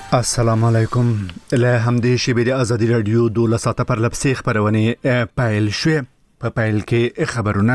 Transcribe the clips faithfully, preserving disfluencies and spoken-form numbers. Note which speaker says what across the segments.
Speaker 1: السلام علیکم. له همدې شیبې د ازادي رادیو دوله ساعته پر لپسې خبرونه پایل شوې. په پایل کې خبرونه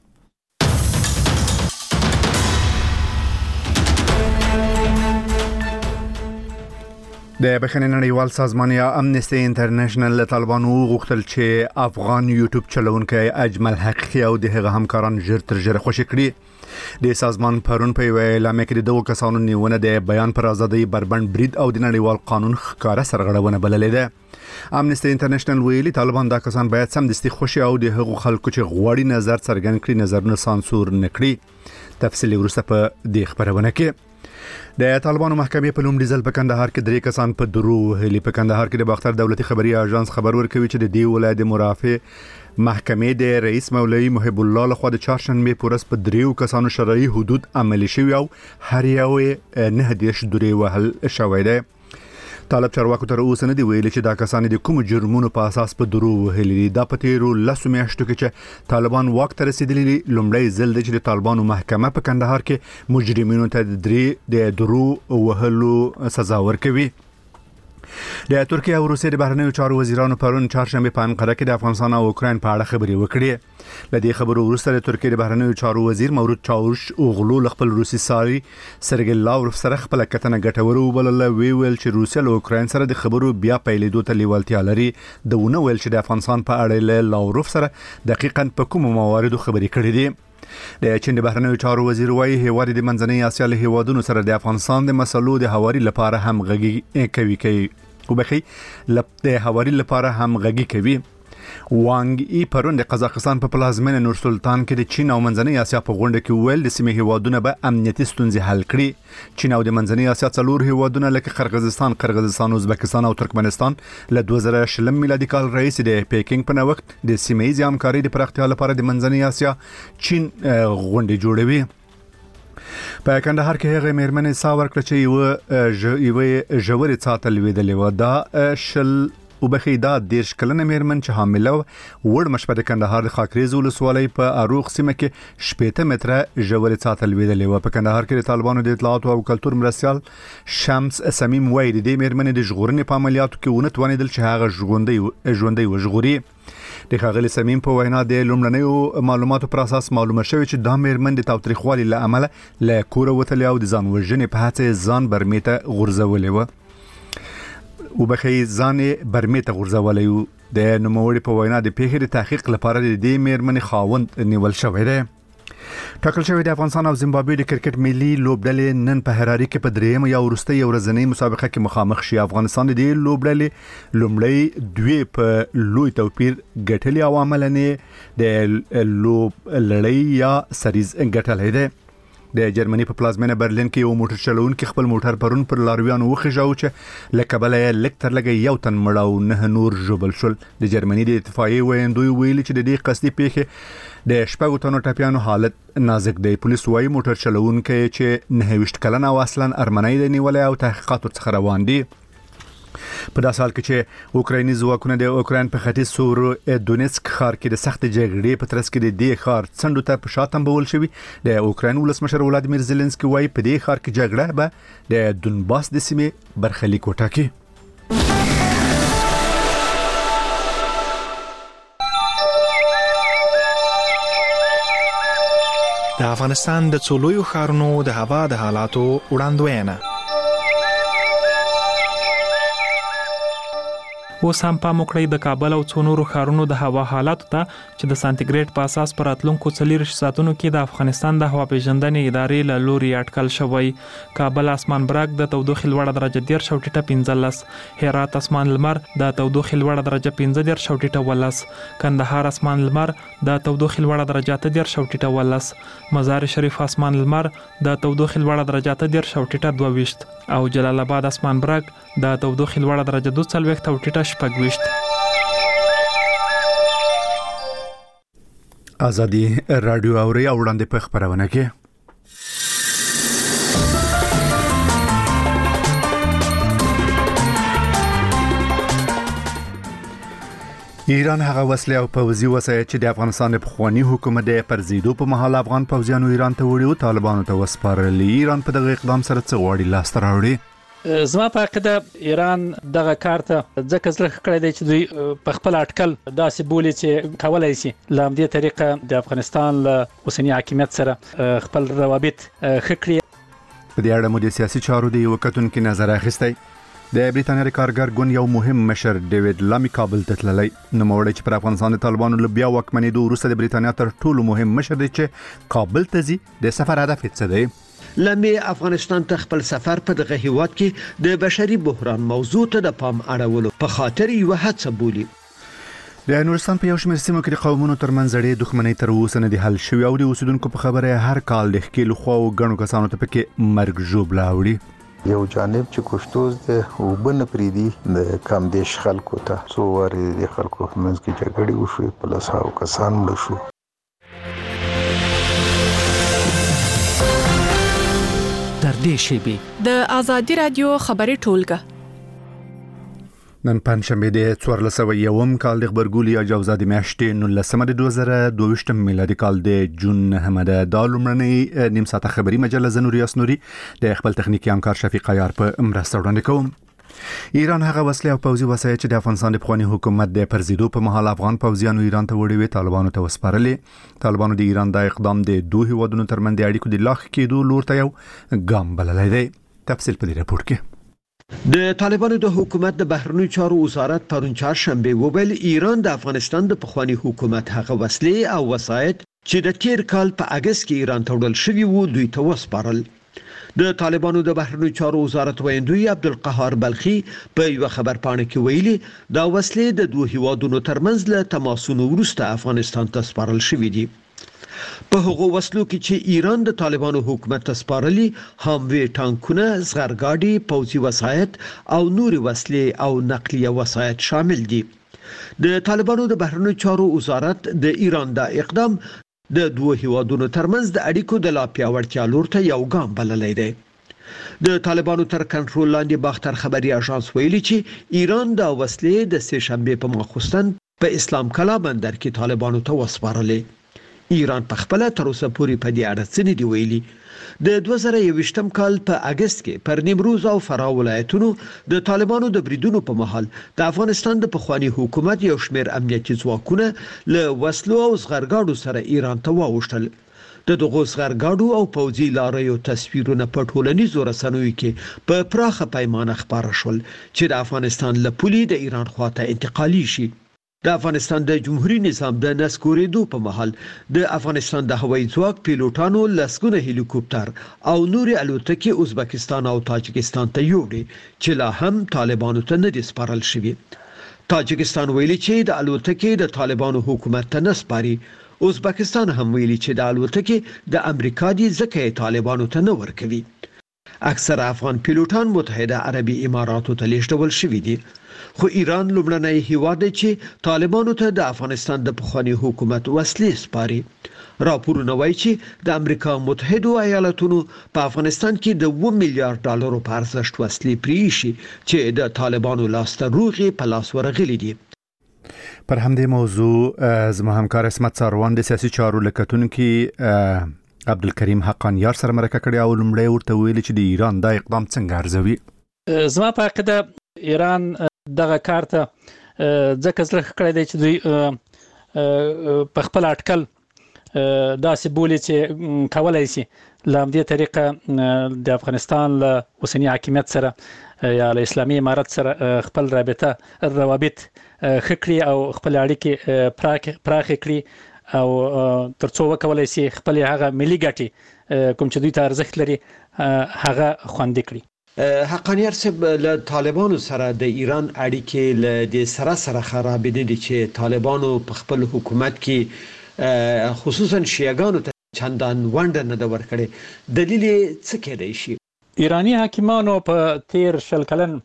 Speaker 1: د بخښنې نړیوال سازمان یا امنیستي انټرنیشنل له طالبانو غوښتل چې افغان یوټیوب چلونکي اجمل حقیقي او د هغه همکاران ژر تر ژره خوشي کړي. د سازمان پرون په اعلان کې د دوه کسانو نیونه د بیان پر ازادۍ بربند برید او د نړیوال قانون ښکارا سرغړونه بللې ده. امنیستي انټرنیشنل ویلي طالبان دا کسان باید سمدستي خوشي او د هغو خلکو چې غواړي نظر څرګند کړي نظرونه سانسور نکړي. تفصیل ورسته په دې خبرونه کې. د طالبانو محکمې په لومړي ځل په کندهار کې درې کسان په درو وهلي. په کندهار کې د باختر دولتي خبري اژانس خبر ورکوي چې د دې ولایت مرافع محکمې د رئیس مولوي محب الله لخوا د چهارشنبه پورس په دریو کسانو شرعي حدود عملي شوی او هر یو نه دیش درې وهل شوی دی. طالب چارواکو تر اوسه نه دی ویلي چې دا کسان د کوم جرمونو په اساس په درو وهلي. دا په تیرو لسو میاشتو کې چې طالبان واک ته رسیدلي لومړی ځل دی چې د طالبانو محکمه په کندهار کې مجرمینو ته درې د درو وهلو سزا ورکوي. د ترکیه او روسیې د بهرنیو چارو وزیرانو پرون چهارشنبه په انقره کې د افغانستان او اوکراین په اړه خبرې وکړې. له دې خبرو وروسته د ترکیه د بهرنیو چارو وزیر مورود چاوش اوغلو خپل روسي ساري سرګي لاوروف سره خپل کتنه ګټوره وبلله. وی ویل چې روسیا او اوکراین سره د خبرو بیا پیلېدو ته لیوالتیا لري. دونه ویل چې د افغانستان په اړه له لاوروف سره دقیقاً په کوم مواردو خبرې کړې دي. د چین د بهرنیو چارو وزیر وايي هیواد د منځنۍ اسیا له هیوادونو سره د افغانستان د مسلو د هواري لپاره همغږي کوي کوي او بخي د هواري لپاره همغږي کوي. وانګ ای پرون د قزاقستان په پلازمینه نور سلطان کې د چین او منځنۍ اسیا په غونډه کې ویل د سیمې هیوادونه به امنیتي ستونزې حل کړي. چین او د منځنۍ اسیا څلور هیوادونه لکه قرغیزستان، قرغیزستان، ازبکستان او ترکمنستان له دوه زره شلم میلادي کال راهیسې د پیکینګ په نوښت د سیمې ییزې همکارۍ د پراختیا لپاره د منځنۍ اسیا چین غونډه جوړوي. په کندهار کې هغه مېرمنې سا ورکړه چې یو یو ژورې څاته لویدلې و. دا شل او بخي دا دیرش کلنه مېرمن چې حامله وړ مشپه د کندهار د خاکریز ولسوالۍ په اروغ سیمه کې شپږ متره ژورې څاته لویدلې و. په کندهار کې د طالبانو د اطلاعات او کلتور مرستيال شمس سمیم وایي د مېرمنې د ژغورنې په عملیاتو کې ونه توانیدل چې هغه ژوندۍ ژوندۍ وژغوري. د خاغلی سمیم په وینا د لومړنیو معلوماتو پر اساس معلومه شوې چې دا مېرمن د تاوتریخوالي له امله له کور وتلې او د ځان وژنې په هڅه ځان برمیته غورځولې و. او بخي ځان برمیته غورځولې و. د نوموړي په وینا د پیښې د تحقیق لپاره د دې مېرمنې خاوند نیول شوی دی. ټاکل شوی د افغانستان او زیمبابوې د کرکټ ملي لوبډلې نن په هراري کې په دریم یا ورستۍ ورځنۍ مسابقه کې مخامخ شي. افغانستان د دې لوبډلې لومړی دوی په لوی توپیر ګټلې او عملاً د لوب لړۍ یا سریز ګټلې ده. د جرمني په پلازمینه برلین کې یو موټر چلوونکی خپل موټر پرون پر لارویانو وخیژاو چې لکبله یې لکتر لګي یو تن مړ او نه نور ژوبل شول. د جرمني د اتفاقي ویندوی ویلي چې د دې قصدي پیښې د شپږو تنو ټپیانو حالت نازک دی. پولیس وايي موټر چلوونکی چې نه ویشت کلن او اصلا ارمنی دی نیولې او تحقیقات څخه روان دي. په داسې حال کې چې اوکرایني ځواکونه د اوکراین په ختیځ سور دونیتسک ښار کې د سخت جګړې په ترڅ کې د دې ښار څنډو ته په شاتم بول شوی. د اوکراین ولسمشر ولادیمیر زيلنسکي وايي په دې ښار کې جګړه به د دونباس د سیمې برخلیک وټاکي.
Speaker 2: د افغانستان د څلورو ښارونو د هوا د حالاتو وړاندوینه. اوس هم پام وکړئ د کابل او څو نورو ښارونو د هوا حالاتو ته چې د سانتیګریډ په اساس پر راتلونکو څلور ساعتونو کې د افغانستان د هوا پیژندنې ادارې له لوري اټکل شوی. کابل اسمان برګ د تودوخې لوړه درجه ډیر شوټیټه پنځلس، هرات اسمان لمر د تودوخې لوړه درجه پنځه ډیر شوټیټه ولس، کندهار اسمان لمر د تودوخې لوړه درجه ته ډیر شوټیټه ولس، مزار شریف اسمان لمر د تودوخې لوړه درجه ته ډیر شوټیټه دوه ویشت او جلال آباد اسمان برګ د تودوخې لوړه درجه دوه څلوېښت او ټیټه شپږویشت.
Speaker 1: ازادي رادیو اوري او وړاندې په خبرونه کې ایران هغه وسلې او پوځي وسایل چې د افغانستان په خواني حکومت د پرزیدو په محل افغان پوځیانو ایران ته وړي او طالبانو ته وسپارل. ایران په دغه اقدام سره څه غواړي لاس ته راوړي؟
Speaker 3: زما په عقیده ایران دغه کار ته ځکه زړه کړی دی چې دوی په خپل اټکل داسې بولي چې کولای شي له همدې طریقه د افغانستان له اوسني حاکمیت سره خپل روابط ښه کړي.
Speaker 1: په دې اړه مو د سیاسي چارو د یو کتونکو نظر اخیستی. د بریتانیا کارګر ګوند یو مهم مشر ډیوډ لامي کابل ته تللی. نوموړی چې پر افغانستان د طالبانو له بیا واکمنېدو وروسته د بریتانیا تر ټولو مهم مشر دی چې کابل ته ځي. د سفر هدف څه دی؟
Speaker 4: لامي افغانستان ته خپل سفر په دغه هیواد کې د بشري بحران موضوع ته د پام اړولو په خاطر یو هڅه بولي.
Speaker 1: د نورستان په یو شمېر سیمو کې د قومونو ترمنځ اړې دښمنۍ تر اوسه نه دي حل شوې او د اوسیدونکو په خبره هر کال د ښکېلو خوا او ګڼو کسانو ته پکې مرګ ژوبله اوړي.
Speaker 5: یو جانب چې کوشتوز د وبن پریدي د کم دیش خلکو ته څو واره د خلکو منځ کې جګړې وشوې په لاسو کسان مړ شو.
Speaker 6: در دې شیبې د آزادي رادیو خبري ټولګه
Speaker 1: نن پنځشنبه د څوارلس سوه یوم کال د خبرګولي یا جوزا د میاشتې نولسمه د دوه زره دوه ویشتم میلادي کال د جون نهمه د لومړنۍ نیم ساعته خبري مجله زنوري اسنوري د خپل تخنیکی همکار شفیق عیار په مرسته وړاندې کوم. ایران هغه وسلې او پوځي وسایل چې د افغانستان د پخوانی حکومت د پرزیدو په مهال افغان پوځیانو ایران ته وړي وي طالبانو ته وسپارلې. طالبانو د ایران د اقدام د دوه هیوادونو ترمنځ د اړیکو د لاخ کېدو لور ته یو ګام بللی دی. تفصیل په دې راپور کې.
Speaker 4: د طالبانو د حکومت د بهرنیو چارو وزارت پرون چهارشنبه وویل ایران د افغانستان د پخوانی حکومت هغه وسلې او وسایل چې د تیر کال په اگست کې ایران ته وړل شوي وو دوی ته وسپارل. د طالبانو د بهرنیو چارو وزارت ویاندوی عبدالقهار بلخي په یو خبر پاڼه کې ویلي دا وسلې د دوه هیوادونو ترمنځ له تماسونو وروسته افغانستان ته سپارل شوي دي. په هغو وسلو کې چې ایران د طالبانو حکومت ته سپارلي هموي ټانکونه، زغرګاډي، پوځي وسایل او نوري وسلې او نقلیه وسایل شامل دي. د طالبانو د بهرنیو چارو وزارت د ایران د اقدام د دوه هیوادونو ترمنځ د اړیکو د لا پیاوړتیا لور ته یو ګام بللی دی. د طالبانو تر کنټرول لاندې باختر خبري اژانس ویلي چې ایران د وسلې د سه شنبه په ماخوستن په اسلام کلا بندر کې طالبانو ته وسپارلې. ایران په خپل تر اوسه پورې په دې اړه څه نه دی ویلي. د دوه زره یوویشتم کال په اگست کې پر نیمروز او فراه ولایتونو د طالبانو د بریدونو په مهال د افغانستان د پخوانی حکومت یو شمېر امنیتي ځواکونه له وسلو او زغرګاډو سره ایران ته واوښتل. د دغو زغرګاډو او پوځي لاریو تصویرونه په ټولنیزو رسنیو کې په پراخه پیمانه خپاره شول چې د افغانستان له پولې د ایران خواته انتقالي شي. د افغانستان د جمهوریت نظام د نسکورېدو په مهال د افغانستان د هوایي ځواک پیلوټانو لسګونه هلیکوپټر او نوري الوتکې ازبکستان او تاجکستان ته یوړي چې لا هم طالبانو ته نه دي سپارل شوي. تاجکستان ویلي چې د الوتکې د طالبانو حکومت ته نه سپاري. ازبکستان هم ویلي چې د الوتکې د امریکا دي ځکه طالبانو ته نه ورکوي. اکثر افغان پیلوټان متحده عربي اماراتو ته لیږدول شوي دي. خو ایران لومړنی هیواد دی چې طالبانو ته د افغانستان د پخوانی حکومت وسلې سپاري. راپورونه وایي چې د امریکا متحده ایالاتونو په افغانستان کې د اووه میلیارډ ډالرو په ارزښت وسلې پریښي چې د طالبانو لاسته روغې په لاس ورغلي دي.
Speaker 1: پر همدې موضوع زما همکار اسمت ساروان د سیاسي چارو لکتونکي عبدالکریم حقانیار سره مرکه کړې او لومړی ورته ویلي چې د ایران دا اقدام څنګه ارزوي.
Speaker 3: زما په عقیده ایران دغه کار ته ځکه زړه کړی دی چې دوی په خپل اټکل داسې بولي چې کولای شي له همدې طریقه د افغانستان له اوسني حاکمیت سره یا له اسلامي امارت سره خپل رابطه روابط ښه کړي او خپل اړیکې پراخې کړي او ترڅو وکولای شي خپل هغه ملي ګټې کوم چې دوی ته ارزښت لري هغه خوندي کړي.
Speaker 4: حقانیار صاحب له طالبانو سره د ایران اړیکې له د سره سره خراب دي چې طالبانو په خپل حکومت کې خصوصا شیعاګانو ته چندان ونډه نه ده ورکړې. دلیل څه کېدای شي؟
Speaker 3: ایرانی حاکمانو په تیر شل کلن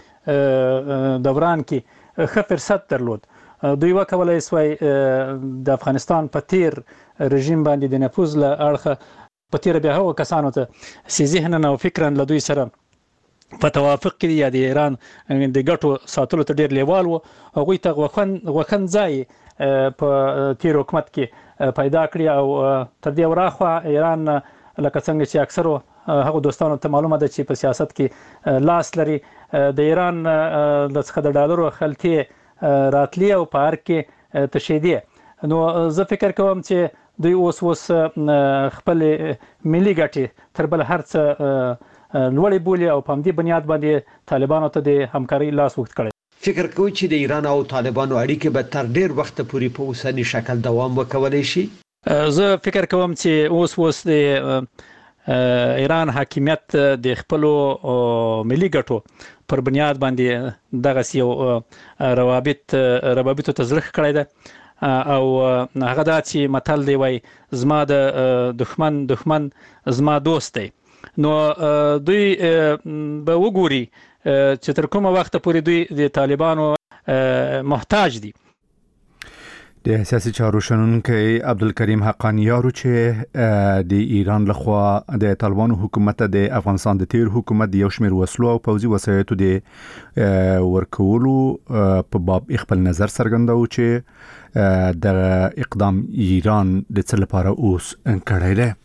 Speaker 3: دوران کې ښه فرصت درلود. دوی وکولای سوای د افغانستان په تیر رژیم باندې د نفوذ له اړخه په تیر بیا هغو کسانو ته چې ذهنا او فکرا له دوی سره په توافق کې یا د ایران د ګټو ساتلو ته ډیر لیوال وو هغوی ته غوښن ځای په تیر حکومت کې پیدا کړی او تر دې وراخوا ایران لکه څنګه چې اکثر هغه دوستانو ته معلومه ده چې په سیاست کې لاس لري د ایران د څخه د ډالرو خلطي راتلی او په هر کې تشهیدي. نو زه فکر کوم چې دوی اوس اوس خپل ملي ګټې تر بل هر څه لوړې بولي او په همدې بنیاد باندې طالبانو ته د همکاري لاس وخت کړی.
Speaker 4: فکر کوي چې د ایران او طالبانو اړیکې به تر ډیر وخت پورې په اوسنی شکل دوام وکولای شي؟
Speaker 3: زه فکر کوم چې اوس اوس د ایران حاکمیت د خپل ملي ګټو پر بنیاد باندې دغه یو روابط روابط ته زړه کړی ده او هغه دا چې متل دی وای زما د دښمن دښمن زما دوست دی. نو دوی به وګوري چې تر کومه وخت پورې دوی د طالبانو محتاج دي.
Speaker 1: د سیاسي چارو شنونکي عبدالکریم حقانیارو چې د ایران لخوا د طالبانو حکومت د افغانستان د تیر حکومت د یو شمېر وسلو او پوځي وسایطو د ورکولو په باب خپل نظر څرګنداوه چې د اقدام ایران د څه لپاره اوس کړی دی.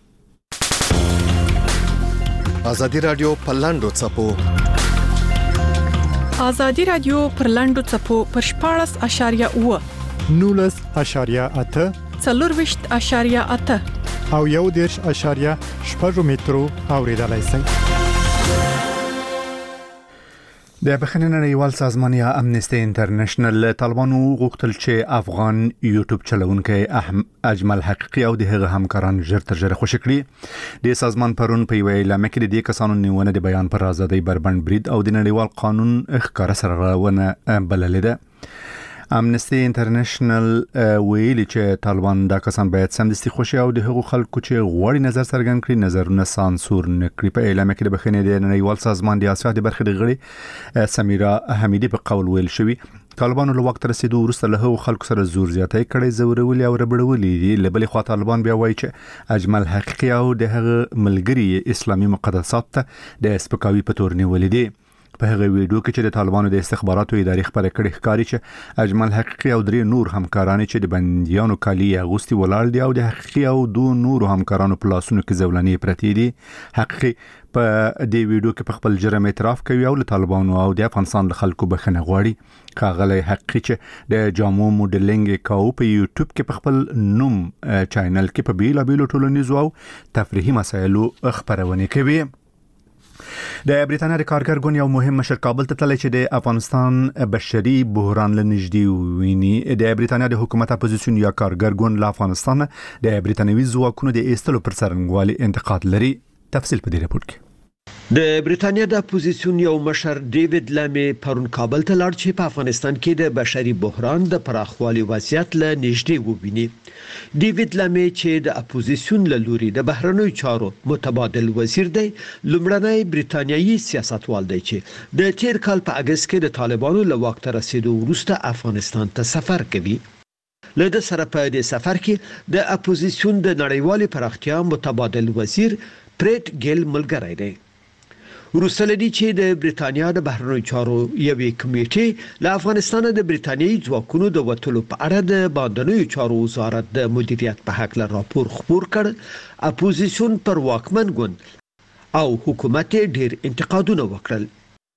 Speaker 7: ازادي رادیو پرلاندو چپو
Speaker 6: ازادي رادیو پرلاندو چپو پر شپاړس اشاریه اوه
Speaker 8: نولس اشاریه اته
Speaker 6: څلورویشت اشاریه اته
Speaker 8: او یو دیرش اشاریه شپږ مترو اوریدلای شئ.
Speaker 1: د بخښنې نړیوال سازمان یا امنیستي انټرنیشنل طالبانو غوښتل چې افغان یوټیوب چلونکي اجمل حقیقي او د هغه همکاران ژر تر ژره خوشی کړي. د سازمان پرون په ویلي اعلان کې د دې کسانو نیونه د بیان پر ازادۍ بربند برید او د نړیوال قانون ښکار سره ونه بللې ده. امنیستي انټرنیشنل ویلي چې طالبان دا کسان باید سمدستي خوشي او د هغو خلکو چې غوړي نظر څرګند کړي نظرونه سانسور نکړي. په اعلان کې د بخښنې د نړیوال سازمان د اسیا د برخې د غړي سمیرا حمیدی په قول ویل شوی طالبانو له وخت رسیدو وروسته له هغو خلکو سره زور زیاتی کړي زورولي او ربړولي دي. له بلې خوا طالبان بیا وایي چې اجمل حقیقي او د هغه ملګری اسلامي مقدسات ته د سپکاوي په تور نیولې دي. په هغه ویډیو کې چې د طالبانو د استخباراتو ادارې خبره کړې ښکاري چې اجمل حقیقي او درې نور همکاران چې د بنديانو کالي اغوستي ولاړ دي او د حقیقي او دوه نور همکارانو په لاسونو کې زولانې پرتې دي. حقیقي په دې ویډیو کې په خپل جرم اعتراف کوي او له طالبانو او د افغانستان له خلکو بخښنه غواړي. کاغلی حقیقي چې د جامو موډلینګ کاو په یوټیوب کې په خپل نوم چینل کې په بیل بیل ټولنیزو او تفریحي مسایلو خبرونه کوي. د بریتانیا د کارګر ګوند یو مهم مشر کابل ته تللی چې د افغانستان بشري بحران لنږدې ویني. د بریتانیا د حکومت اپوزیسیون یا کارګر ګوند له افغانستان د بریتانوي ځواکونو د ایستلو پر څرنګوالي انتقاد لري. تفصیل په دې راپور کې.
Speaker 4: د بریتانیا د اپوزیسیون یو مشر ډیوډ لامي پرون کابل ته لاړ چې په افغانستان کې د بشري بحران د پراخوالي وضعیت له نږدې وویني. ډیوډ لامي چې د اپوزیسیون له لوري د بهرنیو چارو متبادل وزیر دی لومړنی بریتانیایي سیاستوال دی چې د تیر کال په اگست کې د طالبانو له وخت رسیدو وروسته افغانستان ته سفر کوي. له د سره په دې سفر کې د اپوزیسیون د نړیوالي پراختیا متبادل وزیر پریټ ګیل ملګری دی. روسلدي چې د بریتانیا د بهرنیو چارو یوې کمیټې له افغانستان د بریتانیایي ځواکونو د وټلو په اړه د باندنیو چارو وزارت د مدیریت په حق له راپور خبر کړ. اپوزیسیون پر واکمن ګوند او حکومت ډیر انتقادونه وکړل.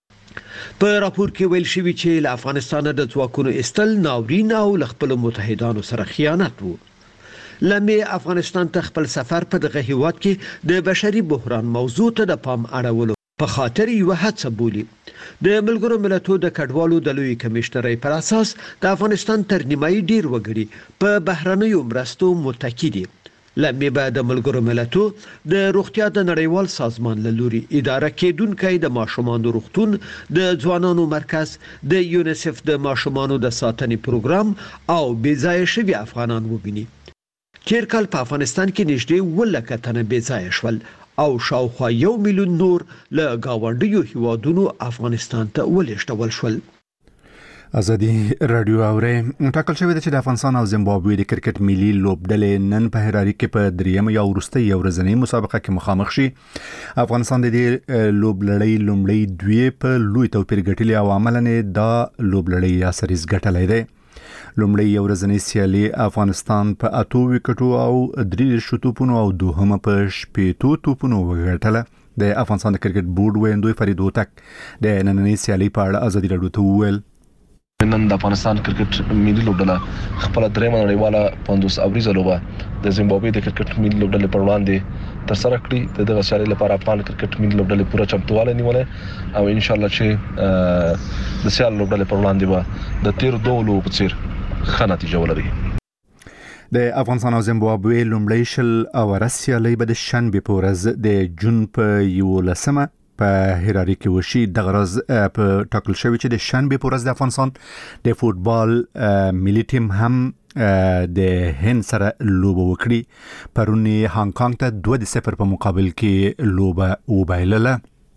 Speaker 4: په راپور کې ویل شوی چې له افغانستان د ځواکونو استل ناورین او له خپل متحدانو سره خیانت وو. لمه افغانستان ته خپل سفر په دغه هیواد کې د بشري بحران موضوع ته د پام اړولو په خاطر یو هڅه بولی. د ملګرو ملتونو د کډوالو د لوی کمشنرۍ پر اساس د افغانستان تر نیمایي ډیر وګړي په بهرنیو مرستو متکی دي. لمه به د ملګرو ملتونو د روغتیا د نړیوال سازمان له لوري اداره کېدونکې د ماشومانو روغتون د ځوانانو مرکز د یونیسف د ماشومانو د ساتنې پروګرام او بېځایه شوي افغانان وبیني. تیر کال په افغانستان کې نږدې ولکه تنه بېځایه شول او شاوخوا یو میلیون نور له گاونډیو هیوادونو افغانستان ته ولېږدول شول.
Speaker 1: ازادي رادیو اوري ټاکل شوی دی چې د افغانستان او زیمبابوې د کرکټ ملي لوبډلې نن په هراري کې په دریم یا وروستۍ ورځنۍ مسابقه کې مخامخ شي. افغانستان د دې لوبلړۍ لومړی دوی په لوی توپیر ګټلې او عملاً دا لوبلړۍ یا سریز ګټلې ده. لومړی یو ورځنی سیالي افغانستان په اته وکټو او درې شوټونو او دوهمه په شپږ توپونو وګټله د افغانستان د کرکټ بورډ ویندوی فرید هوتک د نننۍ سیالي په اړه ازادي راډیو ته وویل
Speaker 9: نن د افغانستان کرکټ ملي لوبډله خپل درېمه نړیواله پنځوس اوریزه لوبه د زیمبابوې د کرکټ ملي لوبډلې پر وړاندې تر سره کړې. د دغه سیالي لپاره افغان کرکټ ملي لوبډلې پوره چمتواله نیولې او ان شاء الله چې د سیال لوبډلې پر وړاندې به د تیر دوه لوبو په څیر ښه نتیجه ولري.
Speaker 1: د افغانستان او زیمبابوې لومړی شل اوره سیالي به د شنبې په ورځ د جون په یولسمه په هراري کې وشي. د غرض په ټاکل شوی چې د شنبې په ورځ د افغانستان د فوتبال ملي ټیم هم د هند سره لوبه وکړي. پرون هانګ کانګ ته دوه د صفر په مقابل کې لوبه وبایلله.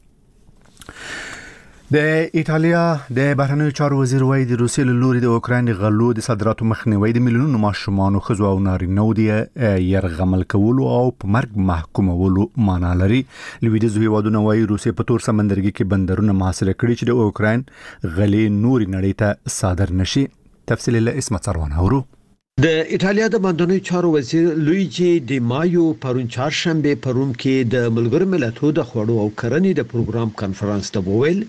Speaker 1: د ایتالیا د بهرنیو چارو وزیر وایي د روسیې له لوري د اوکراین غلو د صادراتو مخنیوي د میلیونونو ماشومانو ښځو او نارینه‌و د یرغمل کولو او په مرګ محکومولو معنا لري. لویدیځو هیوادونه وایي روسیې په تور سمندرګي کې بندرونه محاصره کړي چې د اوکراین غلې نوري نړۍ ته صادر نشي. تفصیل له اسمت سروان اورو.
Speaker 4: د ایتالیا د باندنیو چارو وزیر لویجی دی مایو پرون چهارشنبه په روم کې د ملګرو ملتونو د خوړو او کرنې د پروګرام کانفرنس ته وویل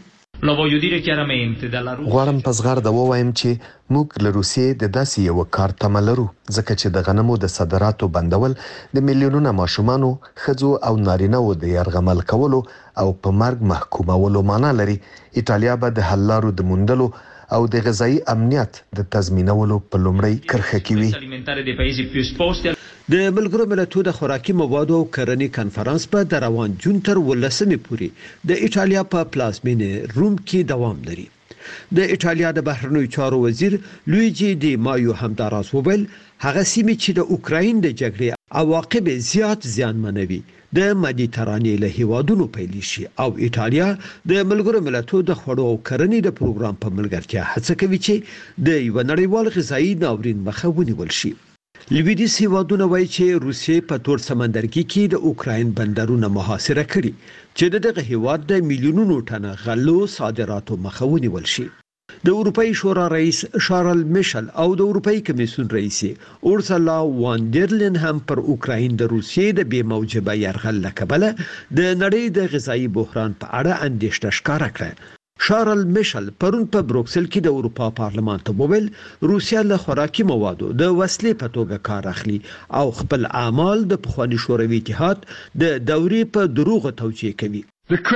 Speaker 7: غواړم په زغرده ووایم چې موږ له روسیې د داسې یو کار تمه لرو ځکه چې د غنمو د صادراتو بندول د میلیونونو ماشومانو ښځو او نارینه‌و د یرغمل کولو او په مرګ محکومولو معنا لري. ایتالیا به د حل لارو د موندلو او د غذایی امنیت د تضمینولو په لومړی کرښه کې وي.
Speaker 4: د ملګرو ملتونو د خوراکي موادو او کرنې کانفرنس په د روان جون تر ولسمې پورې د ایتالیا په پلازمینه روم کې دوام لري. د ایتالیا د بهرنیو چارو وزیر لویجی دی مایو همداراز وویل هغه سیمې چې د اوکراین د جګړې عواقب زیات زیانمنوي د مدیترانې له هیوادونو پیل شي او ایتالیا د ملګرو ملتونو د خوړو او کرنې د پروګرام په ملګرتیا هڅه کوي چې د یو نړیوال غذایی ناورین مخه ونیول شي. لویدیځ هیوادونه وایي چې روسیې په تور سمندرګي کې د اوکراین بندرونه محاصره کړي چې دغه هیواد د میلیونونو ټنه غلو صادراتو مخه ونیول شي. د اروپאי شورا رئیس شارل میشل او د اروپאי کمیسیون رئیس اورسولا وان ډر لین هم پر اوکراین د روسیې د بې موجبه یرغل لکبله د نړۍ د غذایی بحران په اړه اندېښنه ښکاره کړه. شارل میشل پرون په بروکسل کې د اروپا پارلمان ته وویل روسیا له خوراکي موادو د وسلې په توګه کار اخلي او خپل اعمال د پخوانی شوروي اتحاد د دورې په دروغ توجیه کوي.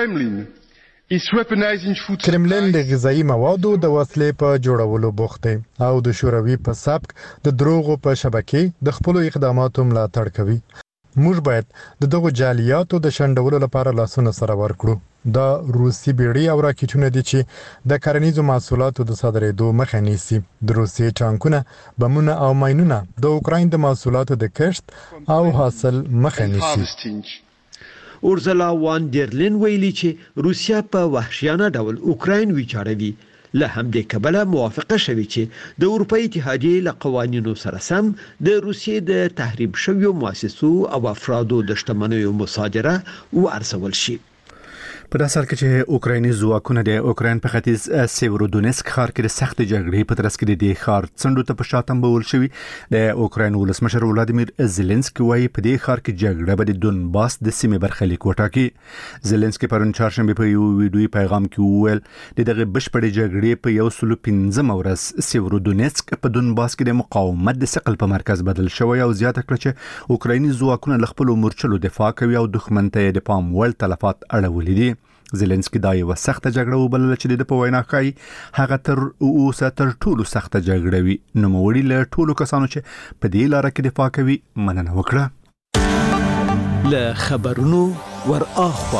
Speaker 8: کرملین د غذایی موادو د وسلې په جوړولو بوخت دی او د شوروي په سبک د دروغو په شبکې د خپل اقداماتو ملاتړ کوي. موږ باید د دغو جعلیاتو د شنډولو لپاره لاسونه سره ورکړو. دا روسي بیړۍ او راکټونه دي چې د کرنیزو محصولاتو د صادرېدو مخه نیسي. د روسي ټانکونه، بمونه او ماینونه د اوکراین د محصولاتو د کښت او حاصل مخه نیسي.
Speaker 4: اورسولا وان ډر لین ویلي چې روسیا په وحشیانه ډول اوکراین ویجاړوي. له همدې کبله موافقه شوې چې د اروپאי اتحادیې له قوانینو سره سم د روسیې د تحریم شویو مؤسسو او افرادو د شتمنیو مصادره وارزول شي.
Speaker 1: په داسر کې چې اوکرایني ځواکونه د اوکراین په ختیځ سیورودونیسک ښار کې د سخت جګړې په ترڅ کې د دې ښار څنډو ته په شاتم بول شوی. د اوکراین ولسمشر ولادیمیر زيلنسکي وايي په دې ښار کې جګړه به د دونباس د سیمې برخه لیک وټاکي. زيلنسکي پرون چهارشنبه په یو ویډیوي پیغام کې وویل د دغه بشپړې جګړې په یو سل پنځم ورځ سیورودونیسک په دونباس کې د مقاومت د ثقل په مرکز بدل شوی او زیاته کړ چې اوکرایني ځواکونه له خپل مورچلو دفاع کوي او دښمن ته د پام وړ تلفات اړولې دي. زيلنسکي دا یو سخته جګړه وبلله چې د په وینا کوي هغه تر اوسه تر ټولو سخته جګړه وي. نو موړي له ټولو کسانو چې په دې لار کې دفاع کوي مننه وکړه.
Speaker 10: له خبرونو ور اخوا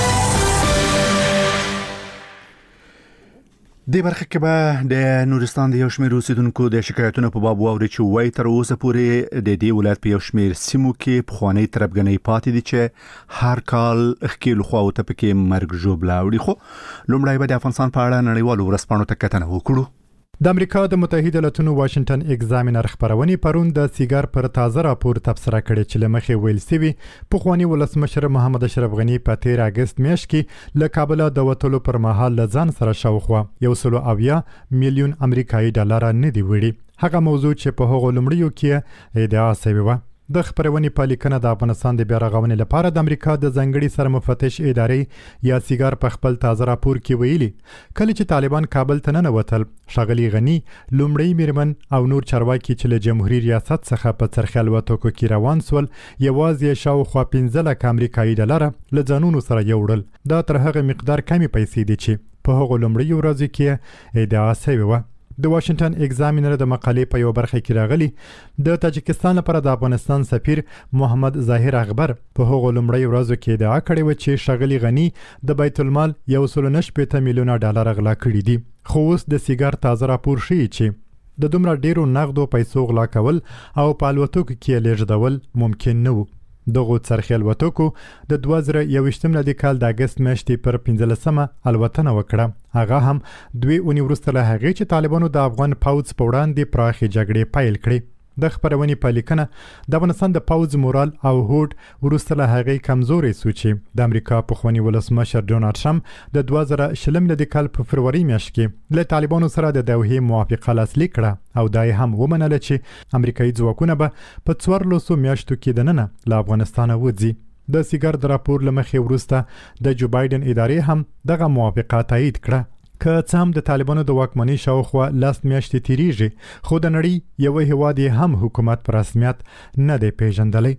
Speaker 1: د برخه کې به د نورستان د یو شمېر اوسیدونکو د شکایتونو په باب واوري چې وایي تر اوسه پورې د دې ولایت په یو شمېر سیمو کې پخوانی تربګنۍ پاتې دي چې هر کال خکیل خو او ته پکې مرګ ژوبلا وړي. خو لومړی به د افغانستان په اړه نړیوالو ورځپاڼو ته کتنه وکړو.
Speaker 8: د امریکا د متحده ایالاتونو واشنگټن ایگزامینر خبرونه پرون د سیګار پر تازه راپور تبصره کړې چې لمخې ویل سوي پخوانی ولسمشر محمد اشرف غنی په تیر اگست میاشت کې له کابل د وټولو پر مهال ځان سره شاوخوا یو سلو اویا میلیون امریکایي ډالر نه دی وړي هغه موضوع چې په هغو لمړیو کې ادعا شوی و د خبرونې په لیکنه د افغانستان د بیا رغونې لپاره د امریکا د ځنګړي سرمفتش ادارې یا سیګار په خپل تازه راپور کې ویلي کله چې طالبان کابل ته ننوتل ښاغلي غنی لومړی میرمن او نور چارواکي چې له جمهوریت ریاست څخه په څرخیل وټوکو کې روان سول یوازې شاوخوا پنځه لک امریکایي ډالر له ځانونو سره یوړل دا تر هغه مقدار کمی پیسې دي چې په هغو لومړی ورځو کې ادعا شوی و د واشنگټن ایگزامینر د مقالې په یو برخه کې راغلي د تاجکستان لپاره د افغانستان سفیر محمد ظاهر اخبر په هغو لومړی ورځو کې ادعا کړې و چې ښاغلي غنی د بیت المال یو سل نه شپېته میلیونه ډالر غلا کړي دي خو اوس د سیګار تازه راپور ښیي چې د دومره ډیرو نغدو پیسو غلا کول او په الوتکو کې لیږدول ممکن نه و دغه څرخیل وټوکو د دوه زره یوویشتم د کال د اگست میاشتې پر پنځلسمه الوتنه وکړه هغه هم دوی اونۍ وروسته له هغې چې طالبانو د افغان پوځ په وړاندې پراخې جګړې پیل کړې د خبرونې په لیکنه د افغانستان د پوځ مورال او هوډ وروسته له هغې کمزوري شو چې د امریکا پخوانی ولسمشر ډونالډ ټرمپ د دوه زره شلم د کال په فروری میاشت کې له طالبانو سره د دوحې موافقه لاسلیک کړه او دا هم ومنله چې امریکایي ځواکونه به په څوارلسو میاشتو کې دننه له افغانستانه وځي د سیګار د راپور لمخې وروسته د جو بایدن ادارې هم دغه موافقه تایید کړه که څه هم د طالبانو د واکمنۍ شاوخوا لاس میاشتې تیریږي خو د نړۍ یو هیواد هم حکومت په رسمیت نه دی پیژندلی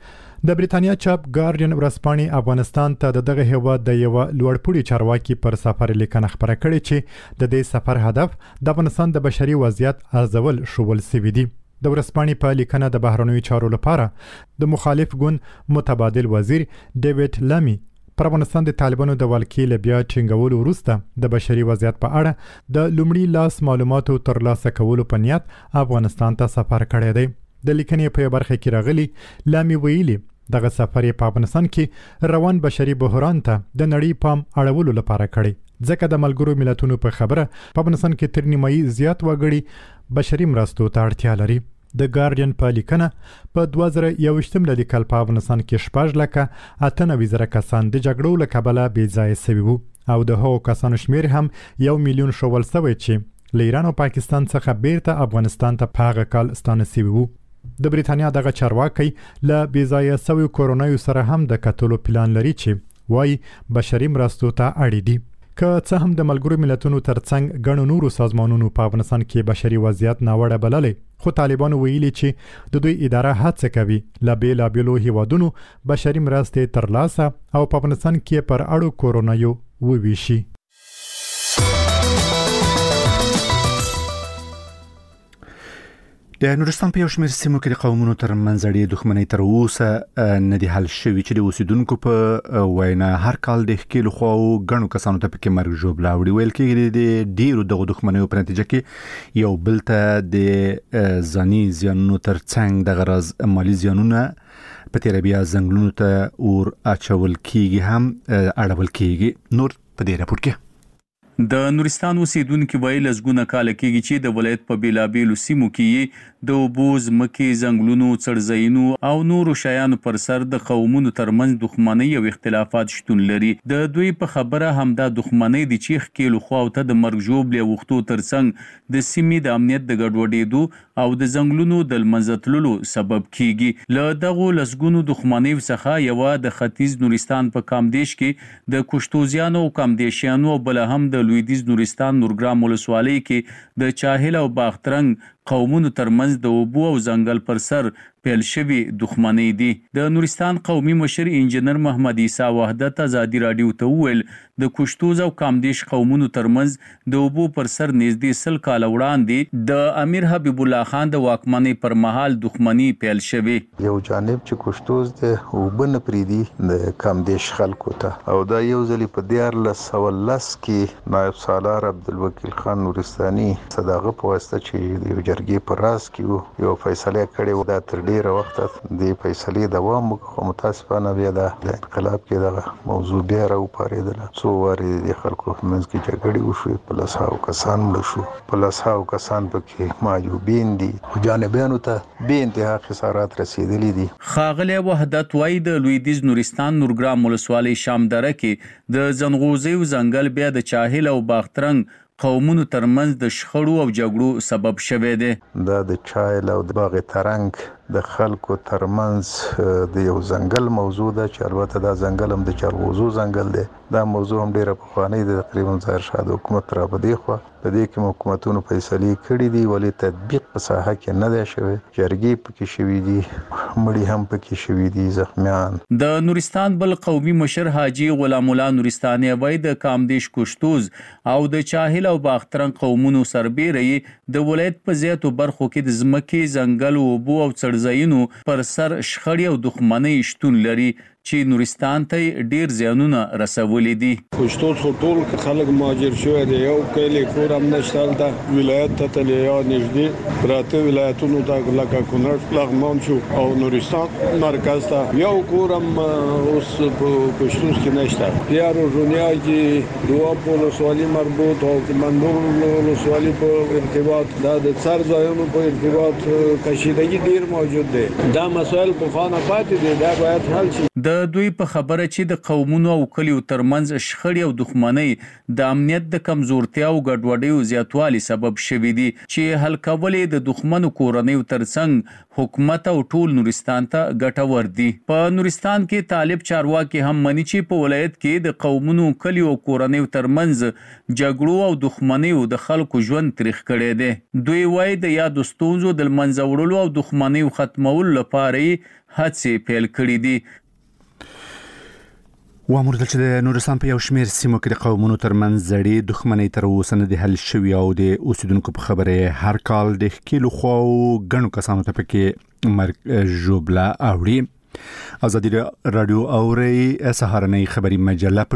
Speaker 8: د بریتانیا چاپ ګارډین ورځپاڼې افغانستان ته د دغه هیواد د یو لوړپوړي چارواکي پر سفر لیکنه خبره کړې چې د دې سفر هدف د افغانستان د بشري وضعیت ارزول شول سوي دي د ورځپاڼې په لیکنه د بهرنیو چارو لپاره د مخالف ګوند متبادل وزیر ډیوډ لامي پر افغانستان د طالبانو د والکې له بیا ټینګولو وروسته د بشري وضعیت په اړه د لومړي لاس معلوماتو ترلاسه کولو په نیت افغانستان ته سفر کړی دی د لیکنې په برخه کې راغلي لامي ویلي دغه سفر په افغانستان کې روان بشري بحران ته د نړۍ پام اړولو لپاره کړی ځکه د ملګرو ملتونو په خبره په افغانستان کې تر نیمایي زیات وګړي بشري مرستو ته اړتیا لري د ګارډین په لیکنه په دوه زره یوویشتم د کال په افغانستان کې شپږ لکه اته نوي زره کسان د جګړو له کبله بې ځایه شوي وو او د هغو کسانو شمیر هم یو میلیون شول شوی چې له ایران او پاکستان څخه بیرته افغانستان ته په هغه کال ستانه شوي وو د بریتانیا دغه چارواکي له بې ځایه شویو کورونایو سره هم د کتلو پلان لري چې وایي بشري مرستو ته اړ دي که څه هم د ملګرو ملتونو ترڅنګ ګڼو نورو سازمانونو په افغانستان کې بشري وضعیت ناوړه بللې خو طالبانو ویلي چې د دوی اداره هڅه کوي له بیلابیلو هیوادونو بشري مرستې ترلاسه او په افغانستان کې پر اړو کورونایو وویشي
Speaker 1: د نورستان په یو شمېر سیمو کې د قومونو ترمنځ اړیکې دښمنۍ تر اوسه نه دي حل شوي چې د اوسیدونکو په وینا هر کال د ښکېلو خواو ګڼو کسانو ته پکې مرګ ژوبله اوړي ویل کېږي د ډېرو دغو دښمنیو په نتیجه کې یو بل ته د ځاني زیانونو ترڅنګ دغه راز مالي زیانونه په تیره بیا ځنګلونو ته اور اچول کېږي هم اړول کېږي نور په دې راپور کې
Speaker 11: د نورستان اوسیدونکو ویل لزګونه کال کېږي چې د ولایت په بیلابیلو سیمو کې د اوبو ځمکې ځنګلونو څړځایونو او نورو شیانو پر سر د قومونو ترمنځ دښمنۍ او اختلافات شتون لري د دوی په خبره همدا دښمنۍ د چیخ کېلو خواو ته د مرګ ژوبلې وختو ترڅنګ د سیمې د امنیت د ګډوډېدو او د ځنګلونو د لمنځه تللو سبب کیږي له دغو لسګونو دښمنۍ څخه یو د ختیځ نورستان په کامدیش کې د کوشتوزیانو او کامدیشیانو بل هم د لویدیځ نورستان نورګرام ولسوالۍ کې د چاهل او باخترنګ قومونو ترمنځ د اوبو او ځنګل پر سر پیل شوی دښمنۍ دي د نورستان قومي مشر انجنیر محمد عیسی وحدت ازادي رادیو ته ویل د کوشتوز او کامدیش قومونو ترمنځ د اوبو پر سر نږدې سل کال وړاندې د امیر حبیب الله خان د واکمنۍ پر مهال دښمنۍ پیل شوی
Speaker 5: یو جانب چې کوشتوز د اوبو نه پریدي د کامدیش خلکو ته او دا یو ځل په دیارلس سوه لس کې نایب سالار عبدالوکیل خان نورستاني صداغه په واسطه چې د جرګې په راس کې یو فیصله کړې و دا تر ډیره وخت د فیصلې دوام وکړ متاسفانه بیا د انقلاب کې دغه موضوع بیا راوپارېدله څو وارې د خلکو منځ کې جګړې وشوې په لسهاو کسان مړه شو په لسهاو کسان پکې معیوبین دي جانبیانو ته بې انتها خسارات رسیدلي دي.
Speaker 11: ښاغلی وحدت وایي د لویدیځ نورستان نورګرام ولسوالۍ شامدره کې د ځنغوزیو ځنګل بیا د چاهل او باخترنګ قومونو ترمنځ د شخړو او جګړو سبب شوی دی.
Speaker 5: دا د چاهل او د باغ ترنګ د خلکو ترمنځ د یو ځنګل موضوع ده چې البته دا ځنګل هم د جلغوزو ځنګل دی. دا موضوع هم ډیره پخوانۍ ده تقریبا ظاهر شاه د حکومت را په دې خوا په دې کې حکومتونو فیصلې کړي دي ولې تطبیق په ساحه کې نه دی شوی. جرګې پکې شوي دي مړي هم پکې شوي دي زخمیان.
Speaker 11: د نورستان بل قومي مشر حاجی غلام الله نورستاني وایي د کامدیش کوشتوز او د چاهل او باخترنګ قومونو سربېره د ولایت په زیاتو برخو کې د ځمکې ځنګل اوبو او څړځایونو پر سر شخړې او دښمنۍ شتون لري چې نورستان ته ډیر زیانونه رسولي دي.
Speaker 12: کوشتوز ټول خلک مهاجر شوی دی یو کلی کور هم نشته د ولایت ته تل یا نږدې پراته ولایتونو ته لکه کونړ لغمان شو او نورستان مرکز ته یو کور هم اوس په کوشتوز کې نشته. بیا روزونیا کې دوه په ولسوالۍ مربوط او منبور ولسوالۍ په ارتباط دا د څړځایونو په ارتباط کشیدګي ډیر موجود دی. دا مسایل په خانه پاتې دي دا باید حل شي.
Speaker 11: د دوی په خبره چې د قومونو او کلیو ترمنځ شخړې او دښمنۍ د امنیت د کمزورتیا او ګډوډۍ زیاتوالي سبب شوي دي چې حل کول د دښمنو کورنیو ترڅنګ حکومت او ټول نورستان ته ګټور دي. په نورستان کې طالب چارواکي هم مني چې په ولایت کې د قومونو کلیو او کورنیو ترمنځ جګړو او دښمنیو د خلکو ژوند تریخ کړي دي. دوی وایي د یادو ستونزو د منځه وړلو او دښمنیو ختمولو لپاره هڅې پیل کړي دي.
Speaker 1: وامردل چې د نورستان په یو شمېر سیمو کې د قومونو ترمنځ زړې دښمنۍ تر اوسه نه دي حل شوي او د اوسیدونکو په خبره هر کال د ښکېلو خواو ګڼو کسانو ته پکې مرګ ژوبله اوړي. ازادي رادیو اوري سهارنۍ خبري مجله په